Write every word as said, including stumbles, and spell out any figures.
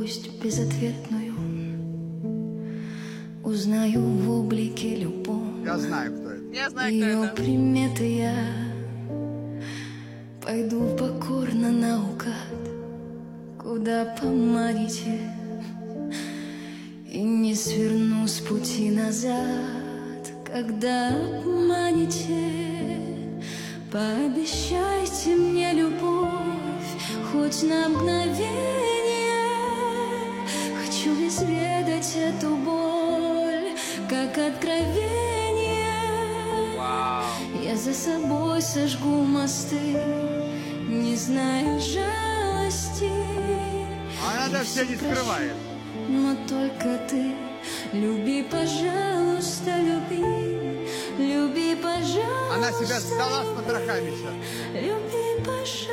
пусть безответную, узнаю в облике любовь. Я знаю, кто это. Я знаю, Ее кто это. приметы я пойду покорно наугад, куда поманите, и не сверну с пути назад, когда обманете. Пообещайте мне любовь хоть на мгновение. Хочу изведать эту боль, как откровение. Вау. Я за собой сожгу мосты, не зная жалости. Она даже все не скрывает. Но только ты люби, пожалуйста, люби, люби, пожалуйста. Она себя сдала с потрохами сейчас. Люби, пожалуйста.